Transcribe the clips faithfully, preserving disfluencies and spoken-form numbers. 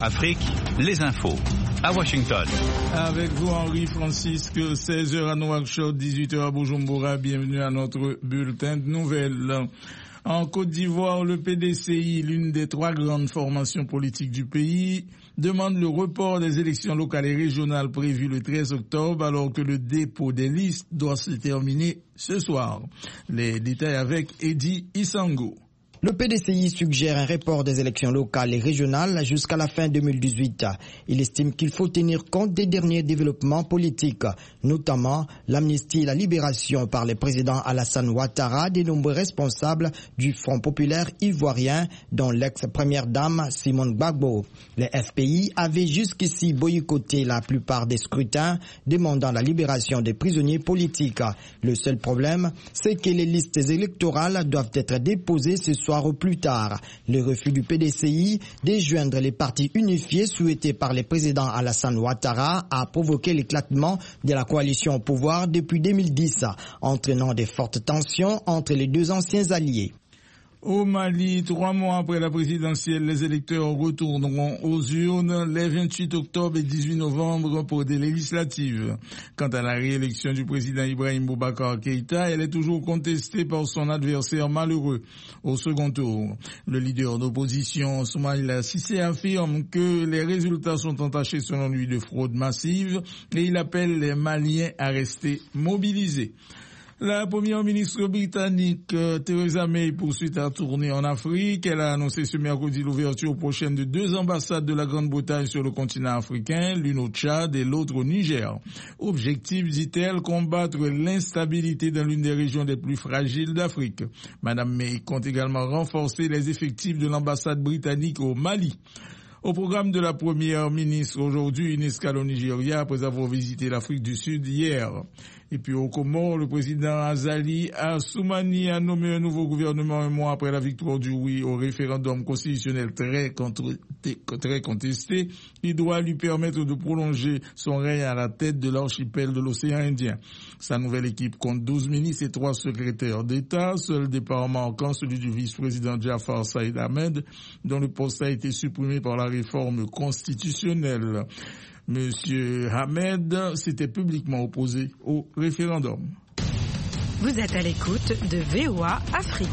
Afrique, les infos. À Washington. Avec vous, Henri Francisque, seize heures à Nouakchott, dix-huit heures à Bujumbura. Bienvenue à notre bulletin de nouvelles. En Côte d'Ivoire, le P D C I, l'une des trois grandes formations politiques du pays, demande le report des élections locales et régionales prévues le treize octobre, alors que le dépôt des listes doit se terminer ce soir. Les détails avec Eddie Isango. Le P D C I suggère un report des élections locales et régionales jusqu'à la fin deux mille dix-huit. Il estime qu'il faut tenir compte des derniers développements politiques, notamment l'amnistie et la libération par le président Alassane Ouattara des nombreux responsables du Front populaire ivoirien, dont l'ex-première dame Simone Gbagbo. Les F P I avaient jusqu'ici boycotté la plupart des scrutins, demandant la libération des prisonniers politiques. Le seul problème, c'est que les listes électorales doivent être déposées ce soir au plus tard. Le refus du P D C I de joindre les partis unifiés souhaités par le président Alassane Ouattara a provoqué l'éclatement de la coalition au pouvoir depuis deux mille dix, entraînant de fortes tensions entre les deux anciens alliés. Au Mali, trois mois après la présidentielle, les électeurs retourneront aux urnes les vingt-huit octobre et dix-huit novembre pour des législatives. Quant à la réélection du président Ibrahim Boubacar Keïta, elle est toujours contestée par son adversaire malheureux au second tour. Le leader d'opposition, Soumaïla Cissé, affirme que les résultats sont entachés selon lui de fraude massive et il appelle les Maliens à rester mobilisés. La première ministre britannique Theresa May poursuit sa tournée en Afrique. Elle a annoncé ce mercredi l'ouverture prochaine de deux ambassades de la Grande-Bretagne sur le continent africain, l'une au Tchad et l'autre au Niger. Objectif, dit-elle, combattre l'instabilité dans l'une des régions les plus fragiles d'Afrique. Madame May compte également renforcer les effectifs de l'ambassade britannique au Mali. Au programme de la première ministre aujourd'hui, une escale au Nigeria après avoir visité l'Afrique du Sud hier. Et puis au Comores, le président Azali Assoumani a nommé un nouveau gouvernement un mois après la victoire du oui au référendum constitutionnel très, très contesté. Il doit lui permettre de prolonger son règne à la tête de l'archipel de l'océan Indien. Sa nouvelle équipe compte douze ministres et trois secrétaires d'État, seul départ marquant celui du vice-président Jafar Saïd Ahmed, dont le poste a été supprimé par la réforme constitutionnelle. Monsieur Ahmed s'était publiquement opposé au référendum. Vous êtes à l'écoute de V O A Afrique.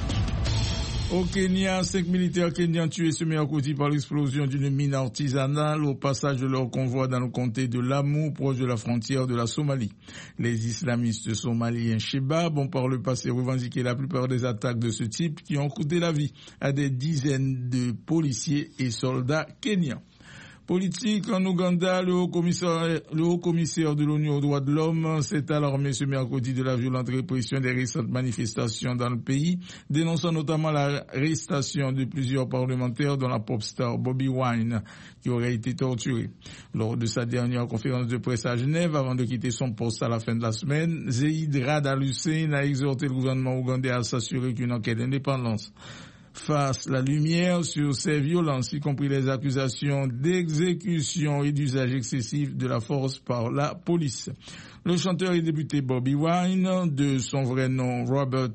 Au Kenya, cinq militaires kenyans tués ce mercredi par l'explosion d'une mine artisanale au passage de leur convoi dans le comté de Lamu, proche de la frontière de la Somalie. Les islamistes somaliens Shebab ont par le passé revendiqué la plupart des attaques de ce type qui ont coûté la vie à des dizaines de policiers et soldats kenyans. Politique en Ouganda, le haut-commissaire, le haut-commissaire de l'ONU aux droits de l'homme s'est alarmé ce mercredi de la violente répression des récentes manifestations dans le pays, dénonçant notamment l'arrestation de plusieurs parlementaires dont la pop star Bobby Wine, qui aurait été torturé. Lors de sa dernière conférence de presse à Genève, avant de quitter son poste à la fin de la semaine, Zeid Rad Al-Hussein a exhorté le gouvernement ougandais à s'assurer qu'une enquête d'indépendance fasse la lumière sur ces violences, y compris les accusations d'exécution et d'usage excessif de la force par la police. Le chanteur et député Bobby Wine, de son vrai nom Robert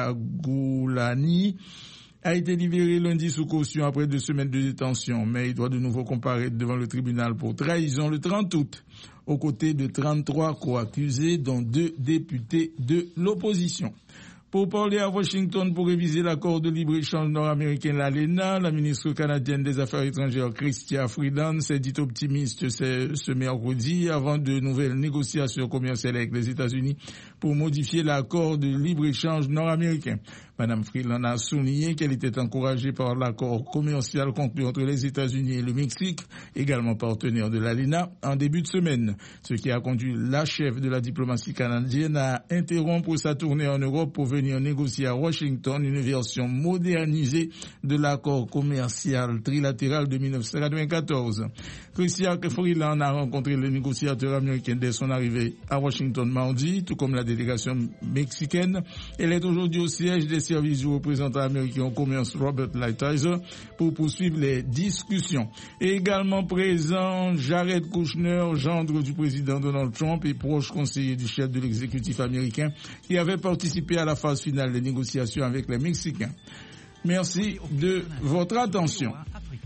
Kyagulanyi, a été libéré lundi sous caution après deux semaines de détention, mais il doit de nouveau comparaître devant le tribunal pour trahison le trente août, aux côtés de trente-trois co-accusés, dont deux députés de l'opposition. Pour parler à Washington pour réviser l'accord de libre-échange nord-américain, l'ALENA, la ministre canadienne des Affaires étrangères, Chrystia Freeland, s'est dit optimiste ce, ce mercredi avant de nouvelles négociations commerciales avec les États-Unis pour modifier l'accord de libre-échange nord-américain. Madame Freeland a souligné qu'elle était encouragée par l'accord commercial conclu entre les États-Unis et le Mexique, également partenaire de l'ALENA, en début de semaine, ce qui a conduit la chef de la diplomatie canadienne à interrompre sa tournée en Europe pour venir négocier à Washington une version modernisée de l'accord commercial trilatéral de dix-neuf cent quatre-vingt-quatorze. Chrystia Freeland a rencontré les négociateurs américains dès son arrivée à Washington mardi, tout comme la délégation mexicaine. Elle est aujourd'hui au siège des services du représentant américain au commerce Robert Lighthizer pour poursuivre les discussions. Et également présent Jared Kushner, gendre du président Donald Trump et proche conseiller du chef de l'exécutif américain, qui avait participé à la phase finale des négociations avec les Mexicains. Merci de votre attention.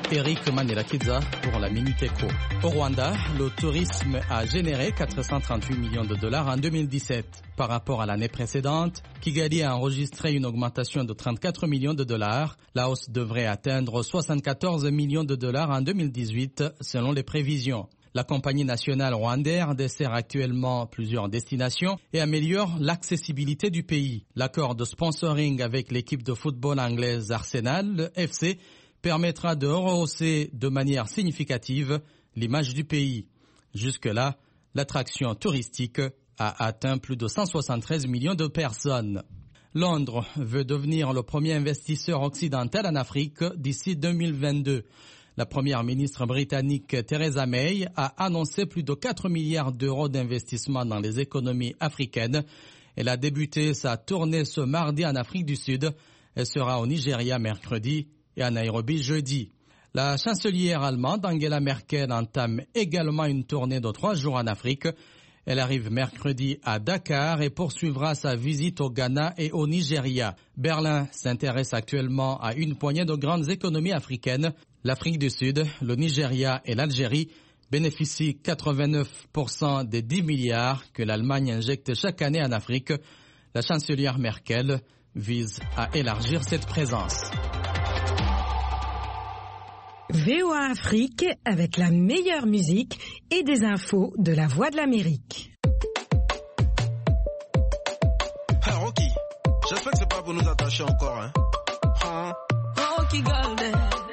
Eric Manelakiza pour la Minute Éco. Au Rwanda, le tourisme a généré quatre cent trente-huit millions de dollars en deux mille dix-sept. Par rapport à l'année précédente, Kigali a enregistré une augmentation de trente-quatre millions de dollars. La hausse devrait atteindre soixante-quatorze millions de dollars en deux mille dix-huit, selon les prévisions. La compagnie nationale rwandaise dessert actuellement plusieurs destinations et améliore l'accessibilité du pays. L'accord de sponsoring avec l'équipe de football anglaise Arsenal F C permettra de rehausser de manière significative l'image du pays. Jusque-là, l'attraction touristique a atteint plus de cent soixante-treize millions de personnes. Londres veut devenir le premier investisseur occidental en Afrique d'ici deux mille vingt-deux. La première ministre britannique Theresa May a annoncé plus de quatre milliards d'euros d'investissement dans les économies africaines. Elle a débuté sa tournée ce mardi en Afrique du Sud. Elle sera au Nigeria mercredi et à Nairobi jeudi. La chancelière allemande Angela Merkel entame également une tournée de trois jours en Afrique. Elle arrive mercredi à Dakar et poursuivra sa visite au Ghana et au Nigeria. Berlin s'intéresse actuellement à une poignée de grandes économies africaines. L'Afrique du Sud, le Nigeria et l'Algérie bénéficient quatre-vingt-neuf pour cent des dix milliards que l'Allemagne injecte chaque année en Afrique. La chancelière Merkel vise à élargir cette présence. V O A Afrique avec la meilleure musique et des infos de la Voix de l'Amérique. Hey Rocky, j'espère que c'est pas pour nous attacher encore, hein. Hein? Rocky Golden.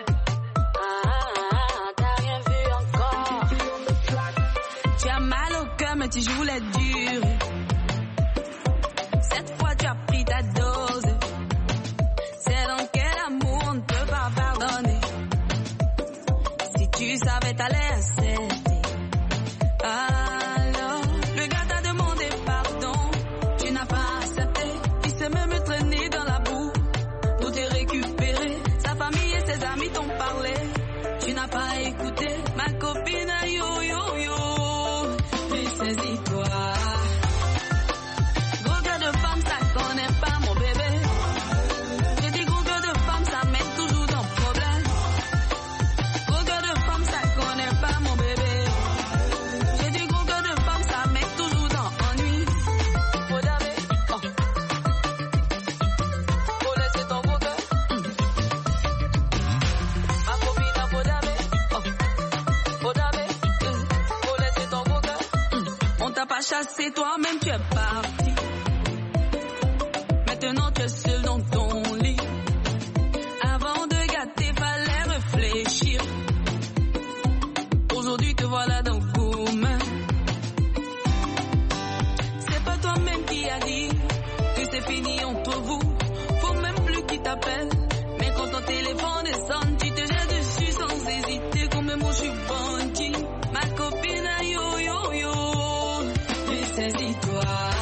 Ah, t'as rien vu encore. Tu as mal au cœur mais tu joues la dure. Cette fois tu as pris ta dose. C'est dans quel amour on ne peut pas pardonner. Tu savais t'allais accepter. Alors, le gars t'a demandé pardon. Tu n'as pas accepté. Il s'est même traîné dans la boue pour te récupérer. Sa famille et ses amis t'ont parlé. Tu n'as pas écouté. Ma copine a yo yo yo. Mais saisis-toi. Gros gars de femme, ça connaît pas mon bébé. J'ai dit gros gars de femme, ça mène toujours dans le problème. Pas mon bébé. J'ai dit gros gars de femme, ça met toujours dans ennui. Faut damer, oh. Faut laisser ton gros gars. Ma copine a faut damer, oh. Faut damer, faut laisser ton gros gars. On t'a pas chassé, toi-même tu es parti. Maintenant tu es seul dans ton lit. Avant de gâter, fallait réfléchir. Aujourd'hui te voilà dans le gourmet. C'est pas toi-même qui a dit que c'est fini entre vous. Faut même plus qu'il t'appelle. Mais quand ton téléphone sonne, tu te jettes dessus sans hésiter. Comme moi je suis bandit. Ma copine a yo yo yo. Mais saisis-toi.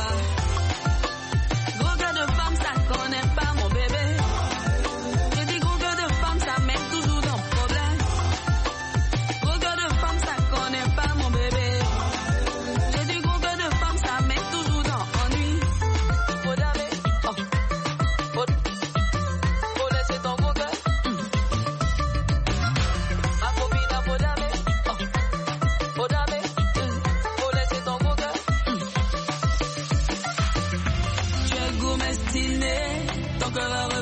Gros gars de femme, ça connaît pas mon bébé. J'ai dit gros gars de femme, ça mène toujours dans le problème. Gros gars de femme, ça connaît pas mon bébé. J'ai dit gros gars de femme, ça mène toujours dans ennui. Faut damer, oh. Faut, faut laisser ton gros gars. Ma copine a faut damer, oh. Faut damer, faut laisser ton gros gars. Tu es gourmet stylé, ton cœur